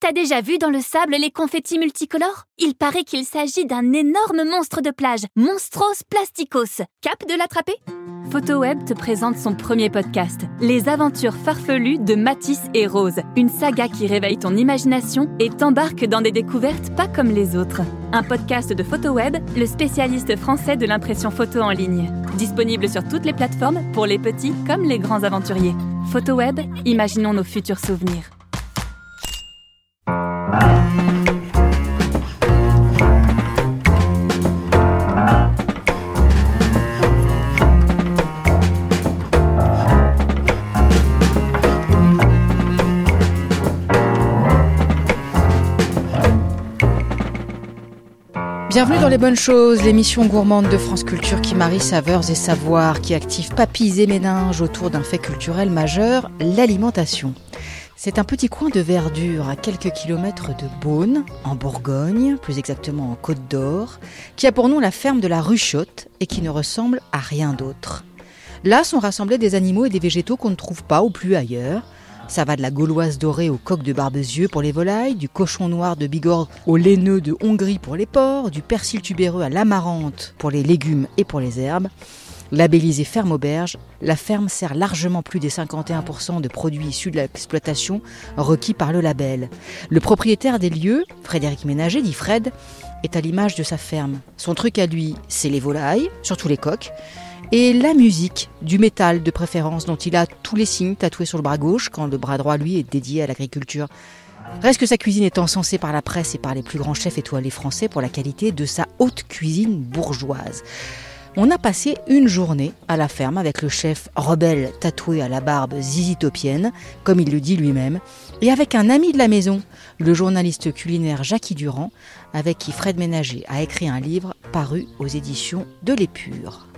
T'as déjà vu dans le sable les confettis multicolores ? Il paraît qu'il s'agit d'un énorme monstre de plage, Monstros Plasticos. Cap de l'attraper ? Photoweb te présente son premier podcast, Les aventures farfelues de Mathis et Rose, une saga qui réveille ton imagination et t'embarque dans des découvertes pas comme les autres. Un podcast de Photoweb, le spécialiste français de l'impression photo en ligne. Disponible sur toutes les plateformes pour les petits comme les grands aventuriers. Photoweb, imaginons nos futurs souvenirs. Bienvenue dans Les Bonnes Choses, l'émission gourmande de France Culture qui marie saveurs et savoirs, qui active papilles et méninges autour d'un fait culturel majeur, l'alimentation. C'est un petit coin de verdure à quelques kilomètres de Beaune, en Bourgogne, plus exactement en Côte d'Or, qui a pour nom la ferme de la Ruchotte et qui ne ressemble à rien d'autre. Là sont rassemblés des animaux et des végétaux qu'on ne trouve pas ou plus ailleurs. Ça va de la gauloise dorée au coq de Barbezieux pour les volailles, du cochon noir de Bigorre au laineux de Hongrie pour les porcs, du persil tubéreux à l'amarante pour les légumes et pour les herbes. Labellisée ferme auberge, la ferme sert largement plus des 51% de produits issus de l'exploitation requis par le label. Le propriétaire des lieux, Frédéric Ménager, dit Fred, est à l'image de sa ferme. Son truc à lui, c'est les volailles, surtout les coqs, et la musique, du métal de préférence, dont il a tous les signes tatoués sur le bras gauche, quand le bras droit, lui, est dédié à l'agriculture. Reste que sa cuisine est encensée par la presse et par les plus grands chefs étoilés français pour la qualité de sa haute cuisine bourgeoise. On a passé une journée à la ferme avec le chef rebelle tatoué à la barbe zizitopienne, comme il le dit lui-même, et avec un ami de la maison, le journaliste culinaire Jackie Durand, avec qui Fred Ménager a écrit un livre paru aux éditions de l'Épure.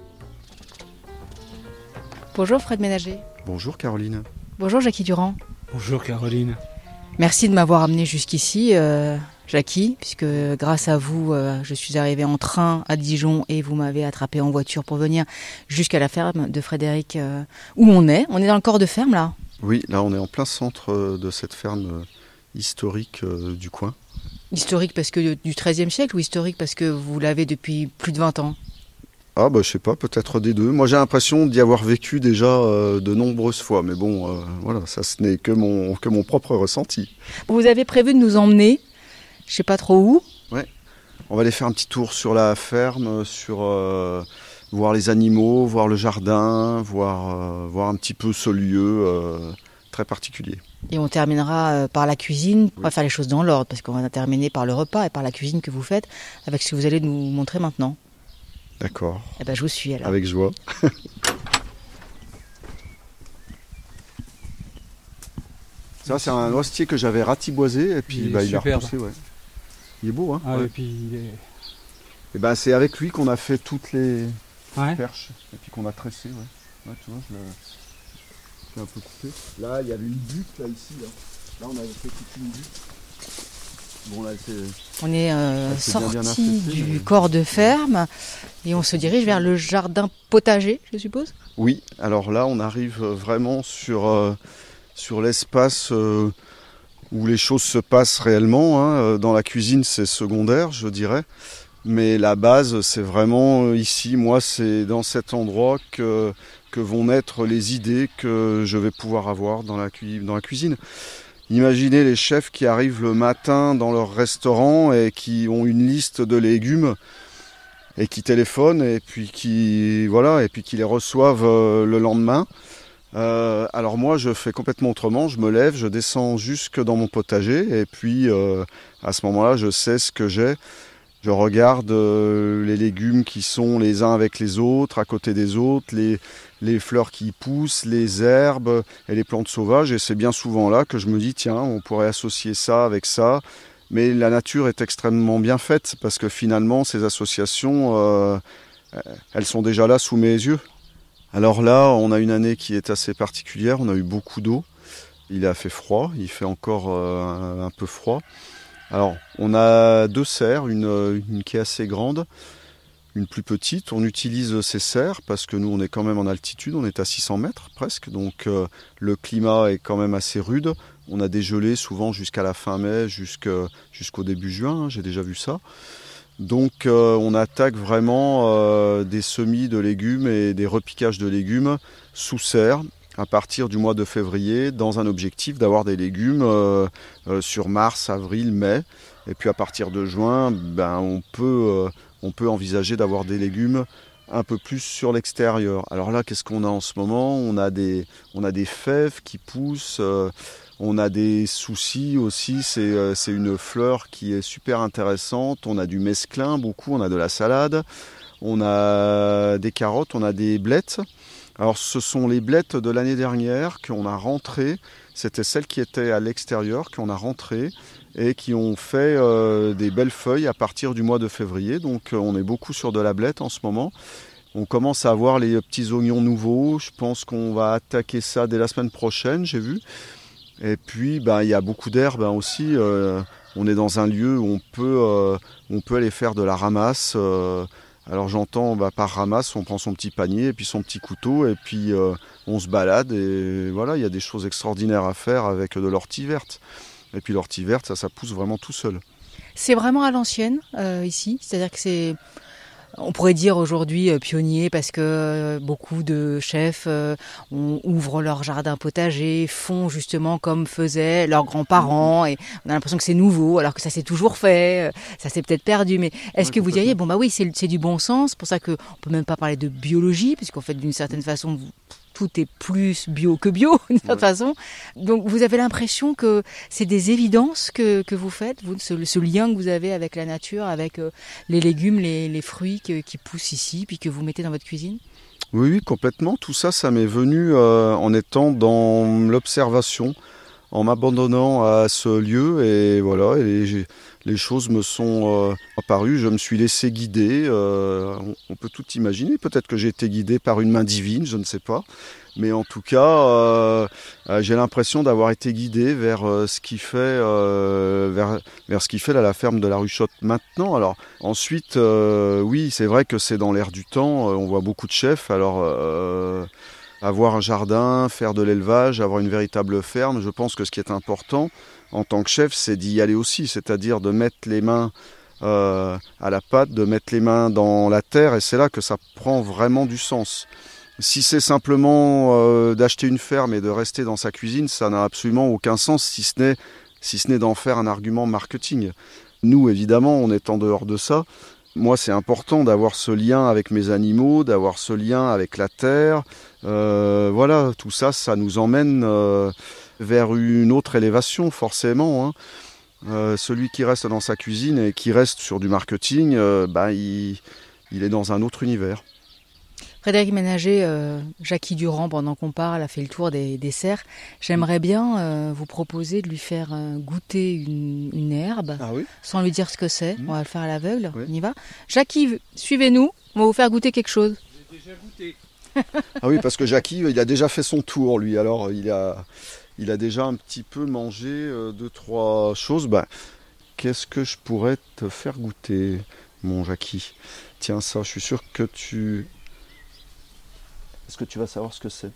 Bonjour Fred Ménager. Bonjour Caroline. Bonjour Jackie Durand. Bonjour Caroline. Merci de m'avoir amené jusqu'ici, Jackie, puisque grâce à vous, je suis arrivée en train à Dijon et vous m'avez attrapé en voiture pour venir jusqu'à la ferme de Frédéric, où on est. On est dans le corps de ferme là ? Oui, là on est en plein centre de cette ferme historique du coin. Historique parce que du XIIIe siècle ou historique parce que vous l'avez depuis plus de 20 ans ? Ah bah je sais pas, peut-être des deux. Moi j'ai l'impression d'y avoir vécu déjà de nombreuses fois, mais bon, voilà, ça ce n'est que mon propre ressenti. Vous avez prévu de nous emmener, je sais pas trop où. Ouais, on va aller faire un petit tour sur la ferme, voir les animaux, voir le jardin, voir un petit peu ce lieu très particulier. Et on terminera par la cuisine. Oui. On va faire les choses dans l'ordre, parce qu'on va terminer par le repas et par la cuisine que vous faites, avec ce que vous allez nous montrer maintenant. D'accord. Eh ben, je vous suis alors. Avec joie. Ça, c'est un noisetier que j'avais ratiboisé et puis il a repoussé. Ouais. Il est beau, hein. Ah, ouais. et puis il est... Et ben, c'est avec lui qu'on a fait toutes les Ouais. perches et puis qu'on a tressé. Ouais. Ouais, tu vois, je l'ai un peu coupé. Là, il y avait une butte là ici. Là, on avait fait toute une butte. Bon, là, on est sorti affecté, du mais... corps de ferme et on se dirige vers le jardin potager, je suppose ? Oui, alors là on arrive vraiment sur l'espace où les choses se passent réellement. Hein. Dans la cuisine c'est secondaire je dirais, mais la base c'est vraiment ici. Moi c'est dans cet endroit que vont naître les idées que je vais pouvoir avoir dans la cuisine. Imaginez les chefs qui arrivent le matin dans leur restaurant et qui ont une liste de légumes et qui téléphonent et puis qui les reçoivent le lendemain. Alors moi je fais complètement autrement, je me lève, je descends jusque dans mon potager et puis à ce moment-là je sais ce que j'ai. Je regarde les légumes qui sont les uns avec les autres, à côté des autres, les fleurs qui poussent, les herbes et les plantes sauvages. Et c'est bien souvent là que je me dis, tiens, on pourrait associer ça avec ça. Mais la nature est extrêmement bien faite parce que finalement, ces associations, elles sont déjà là sous mes yeux. Alors là, on a une année qui est assez particulière. On a eu beaucoup d'eau. Il a fait froid, il fait encore un peu froid. Alors, on a deux serres, une qui est assez grande, une plus petite. On utilise ces serres parce que nous, on est quand même en altitude, on est à 600 mètres presque, donc le climat est quand même assez rude. On a des gelées souvent jusqu'à la fin mai, jusqu'au début juin, hein, j'ai déjà vu ça. Donc on attaque vraiment des semis de légumes et des repiquages de légumes sous serre à partir du mois de février dans un objectif d'avoir des légumes sur mars, avril, mai. Et puis à partir de juin, on peut envisager d'avoir des légumes un peu plus sur l'extérieur. Alors là, qu'est-ce qu'on a en ce moment ? On a des fèves qui poussent, on a des soucis aussi, c'est une fleur qui est super intéressante. On a du mesclin beaucoup, on a de la salade, on a des carottes, on a des blettes. Alors ce sont les blettes de l'année dernière qu'on a rentrées, c'était celles qui étaient à l'extérieur, qu'on a rentrées et qui ont fait des belles feuilles à partir du mois de février. Donc on est beaucoup sur de la blette en ce moment. On commence à avoir les petits oignons nouveaux, je pense qu'on va attaquer ça dès la semaine prochaine, j'ai vu. Et puis il y a beaucoup d'herbes aussi, on est dans un lieu où on peut aller faire de la ramasse. Alors j'entends par ramasse, on prend son petit panier et puis son petit couteau et puis on se balade et voilà, il y a des choses extraordinaires à faire avec de l'ortie verte. Et puis l'ortie verte, ça pousse vraiment tout seul. C'est vraiment à l'ancienne ici, c'est-à-dire que c'est... On pourrait dire aujourd'hui pionnier parce que beaucoup de chefs ouvrent leur jardin potager, font justement comme faisaient leurs grands-parents et on a l'impression que c'est nouveau alors que ça s'est toujours fait, ça s'est peut-être perdu. Mais est-ce que vous diriez, oui, c'est du bon sens, c'est pour ça qu'on peut même pas parler de biologie puisqu'en fait d'une certaine façon tout est plus bio que bio, d'une certaine façon. Donc, vous avez l'impression que c'est des évidences que vous faites, ce lien que vous avez avec la nature, avec les légumes, les fruits qui poussent ici, puis que vous mettez dans votre cuisine ? Oui, complètement. Tout ça, ça m'est venu en étant dans l'observation, en m'abandonnant à ce lieu. Et voilà, les choses me sont apparues. Je me suis laissé guider. On peut tout imaginer. Peut-être que j'ai été guidé par une main divine, je ne sais pas. Mais en tout cas, j'ai l'impression d'avoir été guidé vers ce qui fait, vers ce qui fait là, la ferme de la Ruchotte maintenant. Alors ensuite, oui, c'est vrai que c'est dans l'air du temps. On voit beaucoup de chefs. Alors avoir un jardin, faire de l'élevage, avoir une véritable ferme, je pense que ce qui est important en tant que chef, c'est d'y aller aussi, c'est-à-dire de mettre les mains à la pâte, de mettre les mains dans la terre, et c'est là que ça prend vraiment du sens. Si c'est simplement d'acheter une ferme et de rester dans sa cuisine, ça n'a absolument aucun sens, si ce n'est d'en faire un argument marketing. Nous, évidemment, on est en dehors de ça. Moi, c'est important d'avoir ce lien avec mes animaux, d'avoir ce lien avec la terre. Voilà, tout ça, ça nous emmène vers une autre élévation, forcément. Celui qui reste dans sa cuisine et qui reste sur du marketing, il est dans un autre univers. Frédéric Ménager, Jackie Durand, pendant qu'on parle, a fait le tour des serres. J'aimerais bien vous proposer de lui faire goûter une herbe, sans lui dire ce que c'est. On va le faire à l'aveugle, on y va. Jackie, suivez-nous, on va vous faire goûter quelque chose. J'ai déjà goûté. Ah oui, parce que Jackie, il a déjà fait son tour, lui. Alors, il a déjà un petit peu mangé 2-3 choses. Qu'est-ce que je pourrais te faire goûter, mon Jackie ? Tiens, ça, je suis sûr que tu... Est-ce que tu vas savoir ce que c'est ?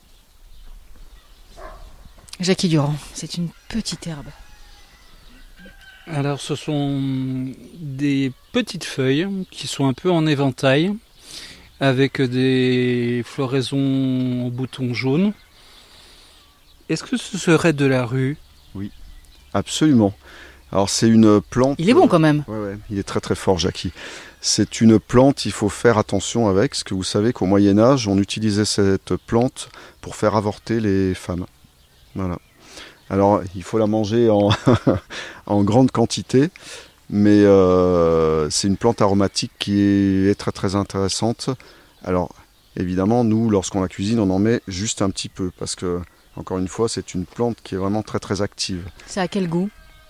Jackie Durand, c'est une petite herbe. Alors ce sont des petites feuilles qui sont un peu en éventail, avec des floraisons en boutons jaunes. Est-ce que ce serait de la rue ? Oui, absolument. Alors c'est une plante... Il est bon quand même. Ouais, il est très très fort, Jackie. C'est une plante, il faut faire attention avec, parce que vous savez qu'au Moyen-Âge, on utilisait cette plante pour faire avorter les femmes. Voilà. Alors, il faut la manger en grande quantité, mais c'est une plante aromatique qui est très très intéressante. Alors, évidemment, nous, lorsqu'on la cuisine, on en met juste un petit peu, parce que, encore une fois, c'est une plante qui est vraiment très très active. C'est à quel goût ?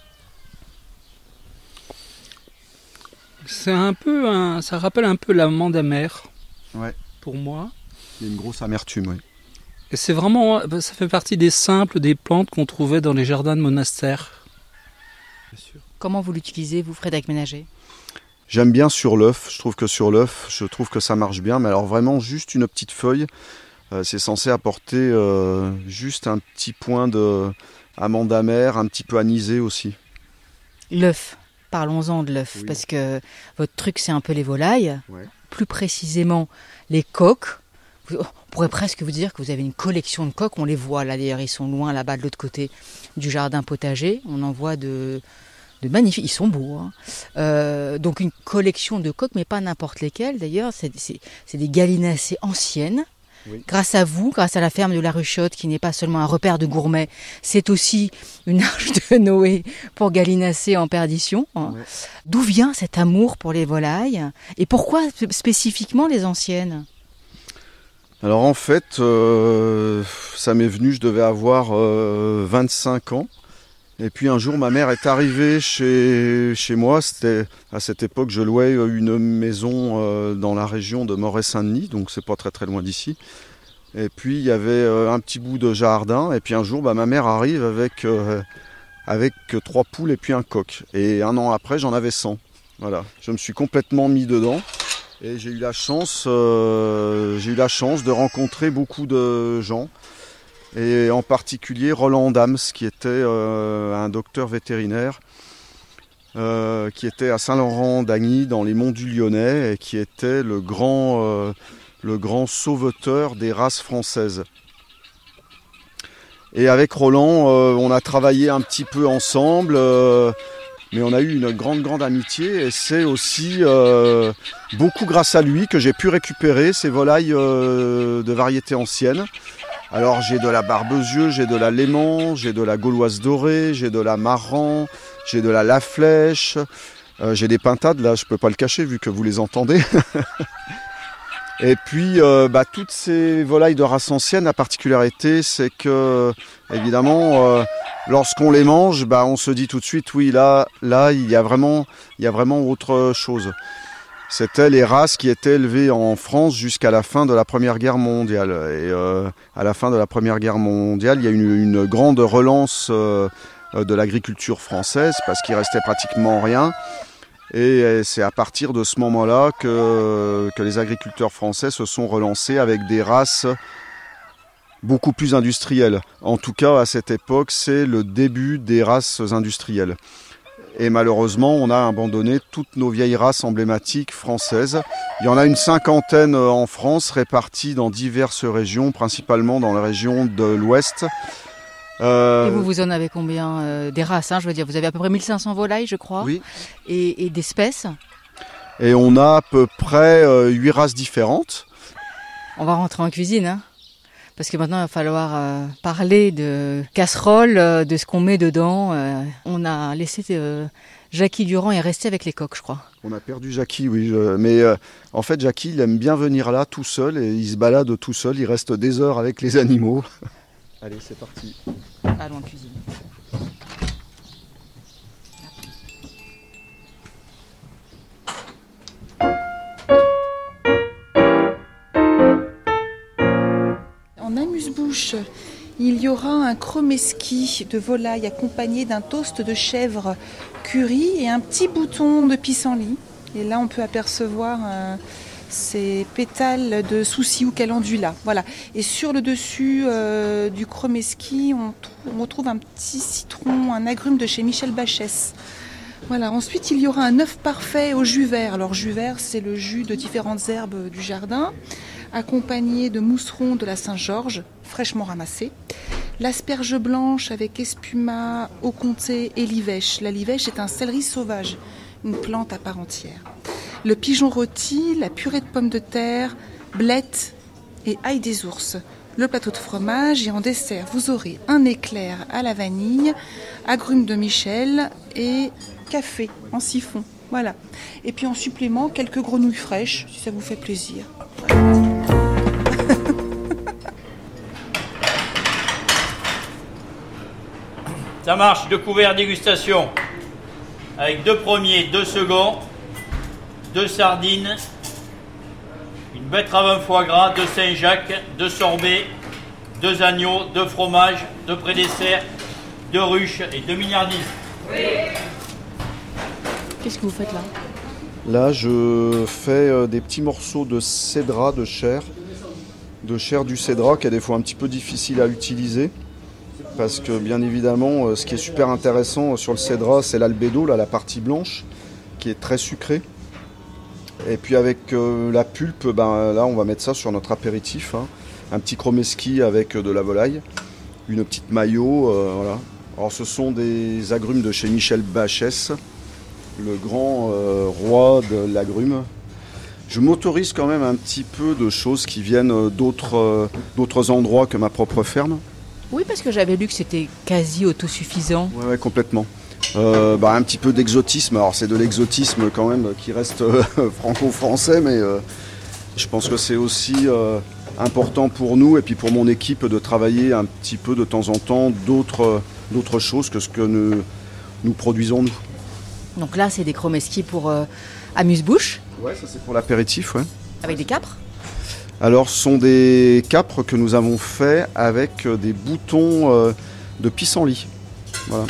C'est ça rappelle un peu l'amande amère, pour moi. Il y a une grosse amertume, oui. Et c'est vraiment, ça fait partie des simples, des plantes qu'on trouvait dans les jardins de monastères. Bien sûr. Comment vous l'utilisez, vous, Frédéric Ménager ? J'aime bien sur l'œuf, je trouve que ça marche bien, mais alors vraiment juste une petite feuille, c'est censé apporter juste un petit point de amande amère, un petit peu anisée aussi. L'œuf, parlons-en de l'œuf, Oui. parce que votre truc c'est un peu les volailles, Ouais. plus précisément les coqs. On pourrait presque vous dire que vous avez une collection de coqs, on les voit là d'ailleurs, ils sont loin là-bas de l'autre côté du jardin potager, on en voit de magnifiques, ils sont beaux. Hein. Donc une collection de coqs, mais pas n'importe lesquels d'ailleurs, c'est des gallinacées anciennes. Oui. Grâce à vous, grâce à la ferme de la Ruchotte, qui n'est pas seulement un repère de gourmets, c'est aussi une arche de Noé pour gallinacés en perdition. Hein. Ouais. D'où vient cet amour pour les volailles et pourquoi spécifiquement les anciennes? Alors en fait, ça m'est venu, je devais avoir 25 ans. Et puis un jour, ma mère est arrivée chez moi. C'était à cette époque, je louais une maison dans la région de Moret-Saint-Denis, donc c'est pas très très loin d'ici. Et puis il y avait un petit bout de jardin. Et puis un jour, ma mère arrive avec 3 poules et puis un coq. Et un an après, j'en avais 100. Voilà, je me suis complètement mis dedans. Et j'ai eu la chance de rencontrer beaucoup de gens. Et en particulier Roland Dams, qui était un docteur vétérinaire, qui était à Saint-Laurent-d'Agny, dans les monts du Lyonnais, et qui était le grand sauveteur des races françaises. Et avec Roland, on a travaillé un petit peu ensemble, mais on a eu une grande amitié, et c'est aussi beaucoup grâce à lui que j'ai pu récupérer ces volailles de variété ancienne. Alors j'ai de la barbezieux, j'ai de la léman, j'ai de la gauloise dorée, j'ai de la marran, j'ai de la laflèche, j'ai des pintades, là je peux pas le cacher vu que vous les entendez. Et puis toutes ces volailles de race ancienne, la particularité c'est que évidemment lorsqu'on les mange, on se dit tout de suite oui là il y a vraiment autre chose. C'était les races qui étaient élevées en France jusqu'à la fin de la Première Guerre mondiale. Et à la fin de la Première Guerre mondiale, il y a eu une grande relance de l'agriculture française parce qu'il restait pratiquement rien. Et c'est à partir de ce moment-là que les agriculteurs français se sont relancés avec des races beaucoup plus industrielles. En tout cas, à cette époque, c'est le début des races industrielles. Et malheureusement, on a abandonné toutes nos vieilles races emblématiques françaises. Il y en a une 50aine en France, réparties dans diverses régions, principalement dans la région de l'Ouest. Et vous en avez combien des races, je veux dire, vous avez à peu près 1500 volailles, je crois, oui. et d'espèces. Et on a à peu près 8 races différentes. On va rentrer en cuisine, hein. Parce que maintenant, il va falloir parler de casserole, de ce qu'on met dedans. On a laissé Jackie Durand est resté avec les coqs, je crois. On a perdu Jackie, oui. Mais en fait, Jackie, il aime bien venir là tout seul et il se balade tout seul. Il reste des heures avec les animaux. Allez, c'est parti. Allons en cuisine. En amuse-bouche, il y aura un chromeski de volaille accompagné d'un toast de chèvre curry et un petit bouton de pissenlit. Et là, on peut apercevoir ces pétales de souci ou calendula. Voilà. Et sur le dessus du chromeski, on retrouve un petit citron, un agrume de chez Michel Bachès. Voilà. Ensuite, il y aura un œuf parfait au jus vert. Alors, jus vert, c'est le jus de différentes herbes du jardin, accompagné de mousseron de la Saint-Georges, fraîchement ramassé. L'asperge blanche avec espuma au comté et l'ivèche. La livèche est un céleri sauvage, une plante à part entière. Le pigeon rôti, la purée de pommes de terre, blettes et ail des ours. Le plateau de fromage et en dessert, vous aurez un éclair à la vanille, agrumes de Michel et café en siphon. Voilà. Et puis en supplément, quelques grenouilles fraîches, si ça vous fait plaisir. Voilà. Ça marche, 2 couverts dégustation. Avec 2 premiers, 2 seconds, 2 sardines, une betterave en foie gras, 2 Saint-Jacques, 2 sorbets, 2 agneaux, 2 fromages, 2 pré-desserts, 2 ruches et 2 milliardises. Qu'est-ce que vous faites là ? Là, je fais des petits morceaux de cédra, de chair du cédra, qui est des fois un petit peu difficile à utiliser, parce que bien évidemment, ce qui est super intéressant sur le cédra, c'est l'albédo, là, la partie blanche, qui est très sucrée. Et puis avec la pulpe, là on va mettre ça sur notre apéritif, hein. Un petit chromeski avec de la volaille, une petite mayo, voilà. Alors ce sont des agrumes de chez Michel Bachès, le grand roi de l'agrume. Je m'autorise quand même un petit peu de choses qui viennent d'autres endroits que ma propre ferme. Oui, parce que j'avais lu que c'était quasi autosuffisant. Ouais, complètement. Un petit peu d'exotisme. Alors c'est de l'exotisme quand même qui reste franco-français, mais je pense que c'est aussi important pour nous et puis pour mon équipe de travailler un petit peu de temps en temps d'autres choses que ce que nous produisons nous. Donc là, c'est des chromeski pour amuse-bouche. Ouais, ça c'est pour l'apéritif, ouais. Avec des capres. Alors ce sont des capres que nous avons faits avec des boutons de pissenlit. Voilà.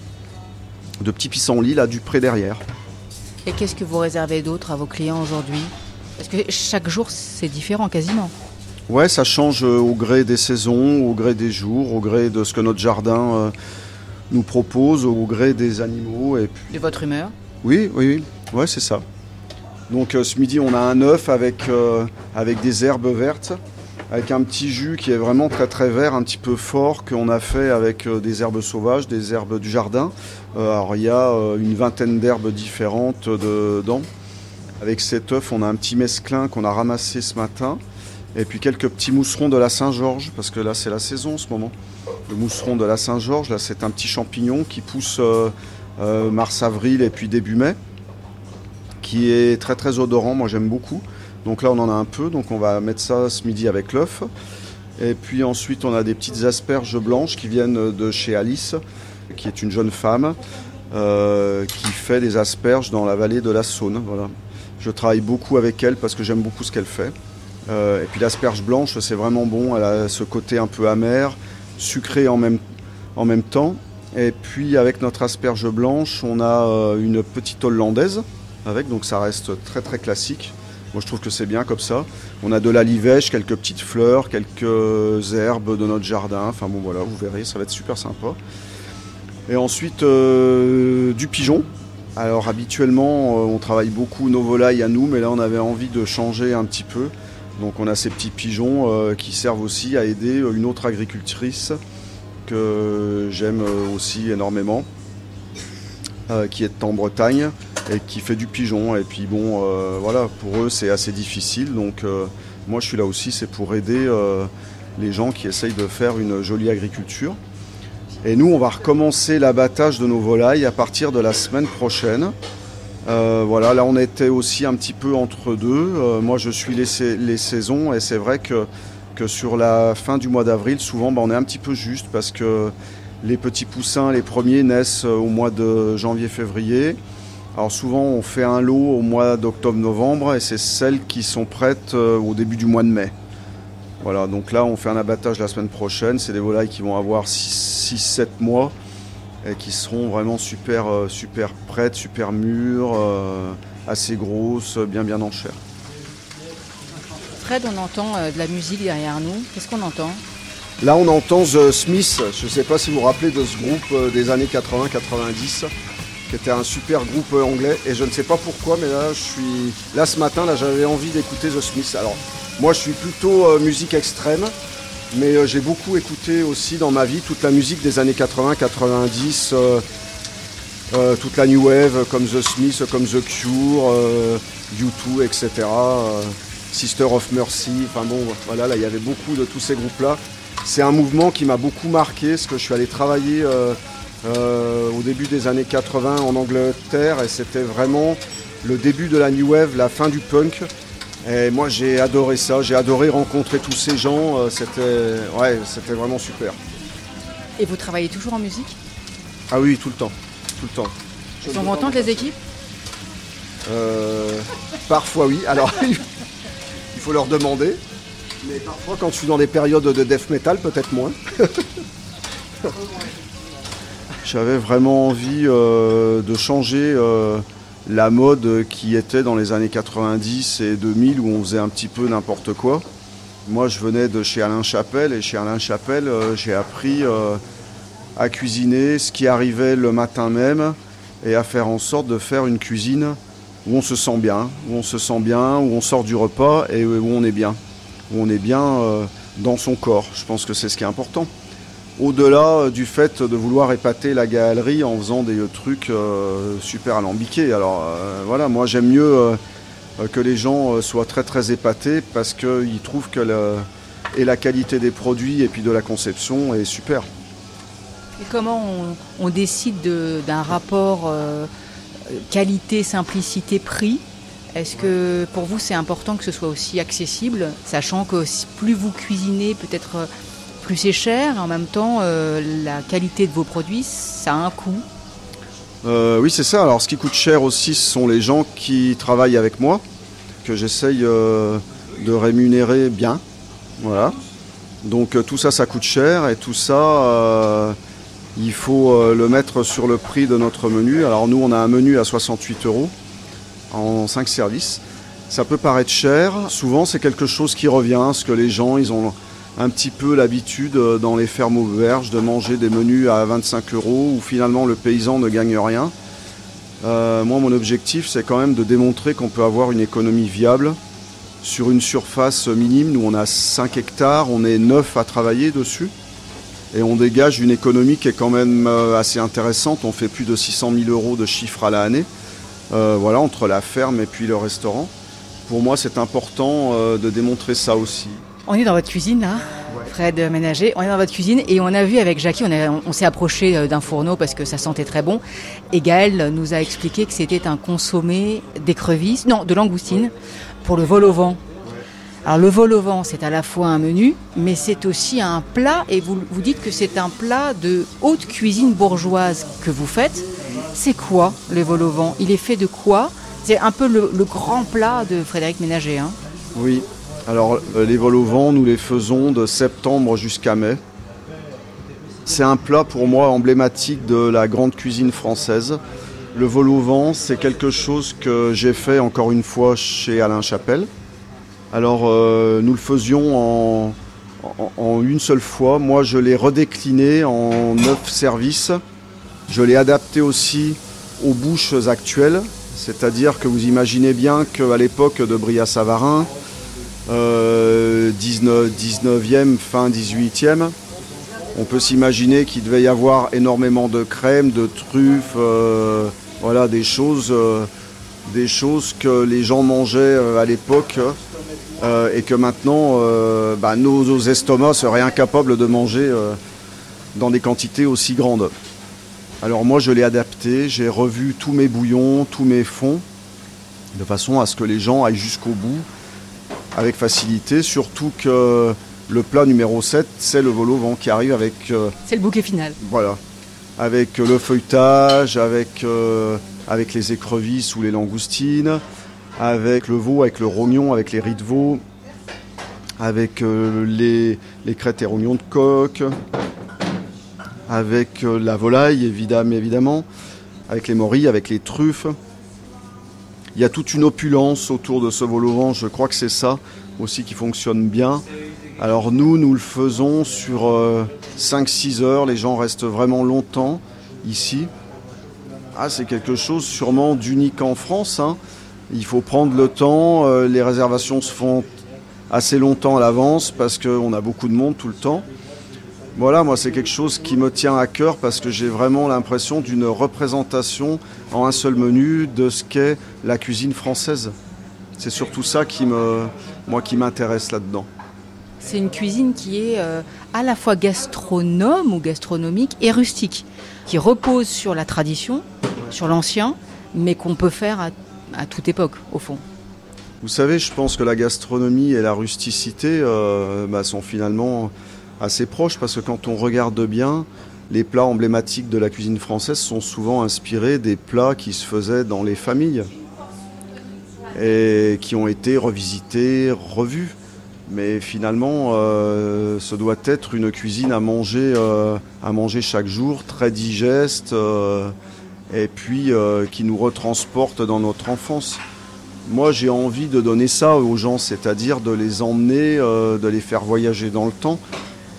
De petits pissenlits là du pré derrière. Et qu'est-ce que vous réservez d'autre à vos clients aujourd'hui? Parce que chaque jour c'est différent quasiment. Ouais, ça change au gré des saisons, au gré des jours, au gré de ce que notre jardin nous propose, au gré des animaux. Et puis... De votre humeur? Oui, ouais, c'est ça. Donc ce midi on a un œuf avec des herbes vertes, avec un petit jus qui est vraiment très très vert, un petit peu fort, qu'on a fait avec des herbes sauvages, des herbes du jardin. Alors il y a une vingtaine d'herbes différentes dedans. Avec cet œuf, on a un petit mesclin qu'on a ramassé ce matin. Et puis quelques petits mousserons de la Saint-Georges, parce que là c'est la saison en ce moment. Le mousseron de la Saint-Georges, là c'est un petit champignon qui pousse mars-avril et puis début mai, qui est très très odorant, moi j'aime beaucoup. Donc là on en a un peu, donc on va mettre ça ce midi avec l'œuf. Et puis ensuite on a des petites asperges blanches qui viennent de chez Alice, qui est une jeune femme qui fait des asperges dans la vallée de la Saône. Voilà. Je travaille beaucoup avec elle parce que j'aime beaucoup ce qu'elle fait. Et puis l'asperge blanche c'est vraiment bon, elle a ce côté un peu amer, sucré en même temps. Et puis avec notre asperge blanche on a une petite hollandaise avec, donc ça reste très très classique. Moi je trouve que c'est bien comme ça. On a de la livèche, quelques petites fleurs, quelques herbes de notre jardin. Enfin bon voilà, vous verrez, ça va être super sympa. Et ensuite du pigeon. Alors habituellement on travaille beaucoup nos volailles à nous, mais là on avait envie de changer un petit peu. Donc on a ces petits pigeons qui servent aussi à aider une autre agricultrice que j'aime aussi énormément, qui est en Bretagne et qui fait du pigeon. Et puis bon, voilà, pour eux c'est assez difficile. Donc moi je suis là aussi, c'est pour aider les gens qui essayent de faire une jolie agriculture. Et nous on va recommencer l'abattage de nos volailles à partir de la semaine prochaine. Voilà, là on était aussi un petit peu entre deux. Moi je suis les saisons et c'est vrai que sur la fin du mois d'avril, souvent on est un petit peu juste parce que les petits poussins, les premiers naissent au mois de janvier-février. Alors souvent on fait un lot au mois d'octobre-novembre et c'est celles qui sont prêtes au début du mois de mai. Voilà, donc là on fait un abattage la semaine prochaine. C'est des volailles qui vont avoir 6-7 mois. Et qui seront vraiment super prêtes, super mûres, assez grosses, bien en chair. Fred, on entend de la musique derrière nous. Qu'est-ce qu'on entend? Là, on entend The Smiths. Je ne sais pas si vous vous rappelez de ce groupe des années 80-90, qui était un super groupe anglais. Et je ne sais pas pourquoi, mais là ce matin, j'avais envie d'écouter The Smiths. Alors, moi, je suis plutôt musique extrême. Mais j'ai beaucoup écouté aussi dans ma vie toute la musique des années 80-90, toute la New Wave comme The Smiths, comme The Cure, U2, etc. Sister of Mercy, enfin bon, voilà, là il y avait beaucoup de tous ces groupes-là. C'est un mouvement qui m'a beaucoup marqué, parce que je suis allé travailler au début des années 80 en Angleterre, et c'était vraiment le début de la New Wave, la fin du punk. Et moi j'ai adoré ça, j'ai adoré rencontrer tous ces gens, c'était vraiment super. Et vous travaillez toujours en musique? Ah oui, tout le temps. Ils sont contentes les équipes? Parfois oui, alors il faut leur demander, mais parfois quand je suis dans des périodes de death metal, peut-être moins. J'avais vraiment envie de changer la mode qui était dans les années 90 et 2000 où on faisait un petit peu n'importe quoi. Moi je venais de chez Alain Chapelle et chez Alain Chapelle j'ai appris à cuisiner ce qui arrivait le matin même et à faire en sorte de faire une cuisine où on se sent bien, où on sort du repas et où on est bien. Où on est bien dans son corps. Je pense que c'est ce qui est important. Au-delà du fait de vouloir épater la galerie en faisant des trucs super alambiqués. Alors voilà, moi j'aime mieux que les gens soient très très épatés parce qu'ils trouvent que la qualité des produits et puis de la conception est super. Et comment on décide d'un rapport qualité, simplicité, prix ? Est-ce que pour vous c'est important que ce soit aussi accessible, sachant que plus vous cuisinez, peut-être plus c'est cher, et en même temps la qualité de vos produits, ça a un coût. Oui, c'est ça. Alors ce qui coûte cher aussi, ce sont les gens qui travaillent avec moi, que j'essaye de rémunérer bien. Voilà. Donc tout ça, ça coûte cher et tout ça, il faut le mettre sur le prix de notre menu. Alors nous, on a un menu à 68 € en 5 services. Ça peut paraître cher. Souvent, c'est quelque chose qui revient, parce que les gens, ils ont un petit peu l'habitude dans les fermes auberges de manger des menus à 25 € où finalement le paysan ne gagne rien. Moi, mon objectif, c'est quand même de démontrer qu'on peut avoir une économie viable sur une surface minime. Nous, on a 5 hectares, on est 9 à travailler dessus. Et on dégage une économie qui est quand même assez intéressante. On fait plus de 600 000 € de chiffre à l'année, voilà, entre la ferme et puis le restaurant. Pour moi, c'est important de démontrer ça aussi. On est dans votre cuisine là, ouais. Fred Ménager, on est dans votre cuisine et on a vu avec Jackie, on s'est approché d'un fourneau parce que ça sentait très bon. Et Gaël nous a expliqué que c'était un consommé d'écrevisses, non, de langoustine, pour le vol au vent. Alors le vol au vent, c'est à la fois un menu, mais c'est aussi un plat, et vous dites que c'est un plat de haute cuisine bourgeoise que vous faites. C'est quoi le vol au vent ? Il est fait de quoi ? C'est un peu le grand plat de Frédéric Ménager. Hein ? Oui, alors les vols au vent, nous les faisons de septembre jusqu'à mai. C'est un plat pour moi emblématique de la grande cuisine française. Le vol au vent, c'est quelque chose que j'ai fait encore une fois chez Alain Chapelle. Alors nous le faisions en une seule fois. Moi je l'ai redécliné en 9 services. Je l'ai adapté aussi aux bouches actuelles. C'est-à-dire que vous imaginez bien qu'à l'époque de Brillat-Savarin, 19e, fin 18e, on peut s'imaginer qu'il devait y avoir énormément de crème, de truffes, voilà, des choses que les gens mangeaient à l'époque. Et que maintenant, nos estomacs seraient incapables de manger dans des quantités aussi grandes. Alors moi, je l'ai adapté, j'ai revu tous mes bouillons, tous mes fonds, de façon à ce que les gens aillent jusqu'au bout, avec facilité, surtout que le plat numéro 7, c'est le vol au vent qui arrive avec... c'est le bouquet final. Voilà, avec le feuilletage, avec les écrevisses ou les langoustines, avec le veau, avec le rognon, avec les riz de veau, avec les crêtes et rognons de coq, avec la volaille évidemment, avec les morilles, avec les truffes. Il y a toute une opulence autour de ce vol au vent, je crois que c'est ça aussi qui fonctionne bien. Alors nous le faisons sur 5-6 heures, les gens restent vraiment longtemps ici. C'est quelque chose sûrement d'unique en France, hein. Il faut prendre le temps, les réservations se font assez longtemps à l'avance parce qu'on a beaucoup de monde tout le temps. Voilà, moi c'est quelque chose qui me tient à cœur parce que j'ai vraiment l'impression d'une représentation en un seul menu de ce qu'est la cuisine française. C'est surtout ça qui m'intéresse là-dedans. C'est une cuisine qui est à la fois gastronome ou gastronomique et rustique, qui repose sur la tradition, sur l'ancien, mais qu'on peut faire à toute époque, au fond. Vous savez, je pense que la gastronomie et la rusticité sont finalement assez proches parce que quand on regarde bien, les plats emblématiques de la cuisine française sont souvent inspirés des plats qui se faisaient dans les familles et qui ont été revisités, revus. Mais finalement, ce doit être une cuisine à manger chaque jour, très digeste, et puis qui nous retransporte dans notre enfance. Moi, j'ai envie de donner ça aux gens, c'est-à-dire de les emmener, de les faire voyager dans le temps.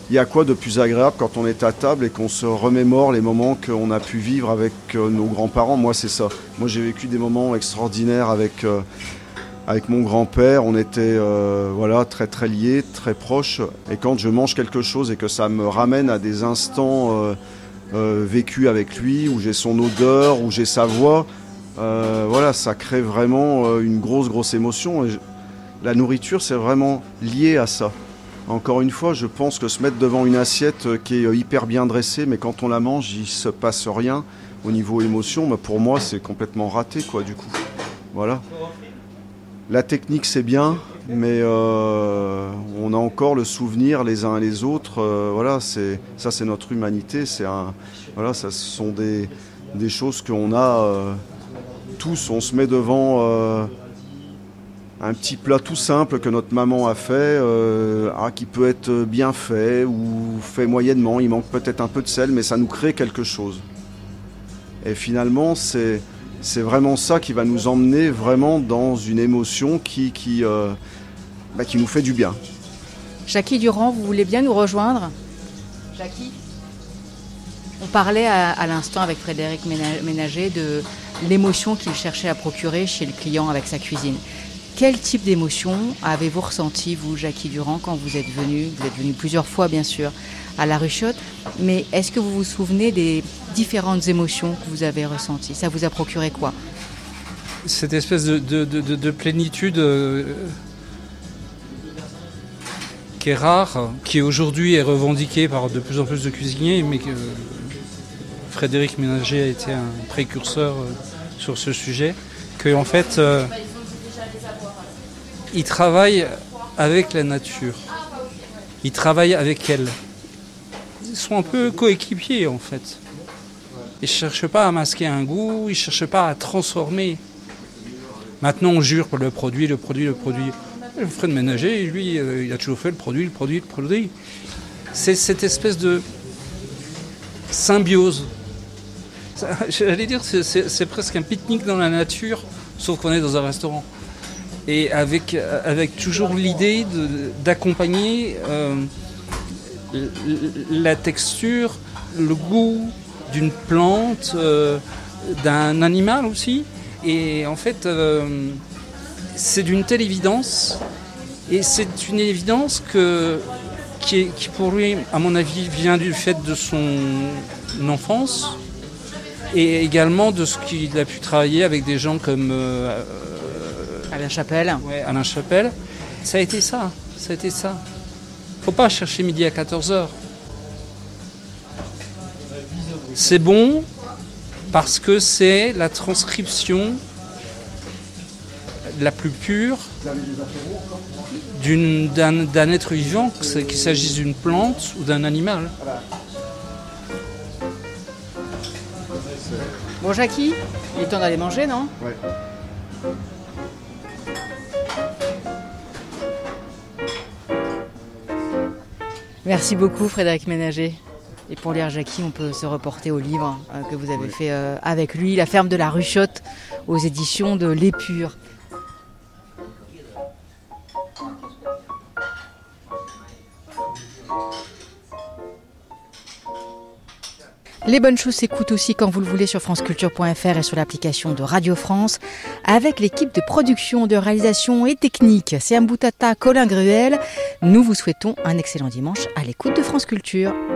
il y a quoi de plus agréable quand on est à table et qu'on se remémore les moments qu'on a pu vivre avec nos grands-parents. Moi, c'est ça. Moi, j'ai vécu des moments extraordinaires avec mon grand-père. On était très très liés, très proches. Et quand je mange quelque chose et que ça me ramène à des instants vécus avec lui, où j'ai son odeur, où j'ai sa voix, ça crée vraiment une grosse émotion. Et la nourriture, c'est vraiment lié à ça. Encore une fois, je pense que se mettre devant une assiette qui est hyper bien dressée, mais quand on la mange, il ne se passe rien au niveau émotion. Mais pour moi, c'est complètement raté, quoi, du coup. Voilà. La technique, c'est bien, mais on a encore le souvenir les uns et les autres. C'est notre humanité. Ça, ce sont des choses qu'on a tous. On se met devant un petit plat tout simple que notre maman a fait, qui peut être bien fait ou fait moyennement. Il manque peut-être un peu de sel, mais ça nous crée quelque chose. Et finalement, c'est vraiment ça qui va nous emmener vraiment dans une émotion qui nous fait du bien. Jackie Durand, vous voulez bien nous rejoindre ? Jackie ? On parlait à l'instant avec Frédéric Ménager de l'émotion qu'il cherchait à procurer chez le client avec sa cuisine. Quel type d'émotion avez-vous ressenti, vous, Jackie Durand, quand vous êtes venu ? Vous êtes venu plusieurs fois, bien sûr, à La Ruchotte. Mais est-ce que vous vous souvenez des différentes émotions que vous avez ressenties ? Ça vous a procuré quoi ? Cette espèce de plénitude qui est rare, qui aujourd'hui est revendiquée par de plus en plus de cuisiniers, mais que Frédéric Ménager a été un précurseur sur ce sujet, que en fait... il travaille avec la nature. Il travaille avec elle. Ils sont un peu coéquipiers, en fait. Ils ne cherchent pas à masquer un goût, ils ne cherchent pas à transformer. Maintenant, on jure pour le produit. Fred Ménager, lui, il a toujours fait le produit. C'est cette espèce de symbiose. J'allais dire, c'est presque un pique-nique dans la nature, sauf qu'on est dans un restaurant. Et avec toujours l'idée d'accompagner la texture, le goût d'une plante, d'un animal aussi. Et en fait, c'est d'une telle évidence. Et c'est une évidence qui pour lui, à mon avis, vient du fait de son enfance. Et également de ce qu'il a pu travailler avec des gens comme... Alain Chapelle. Ouais, Alain Chapelle. Ça a été ça. Faut pas chercher midi à 14h. C'est bon parce que c'est la transcription la plus pure d'un être vivant, qu'il s'agisse d'une plante ou d'un animal. Bon, Jackie, il est temps d'aller manger, non ? Ouais. Merci beaucoup Frédéric Ménager. Et pour lire Jackie, on peut se reporter au livre que vous avez fait avec lui, La ferme de la Ruchotte, aux éditions de l'Épure. Les bonnes choses s'écoutent aussi quand vous le voulez sur franceculture.fr et sur l'application de Radio France avec l'équipe de production, de réalisation et technique. C'est Amboutata, Colin Gruel. Nous vous souhaitons un excellent dimanche à l'écoute de France Culture.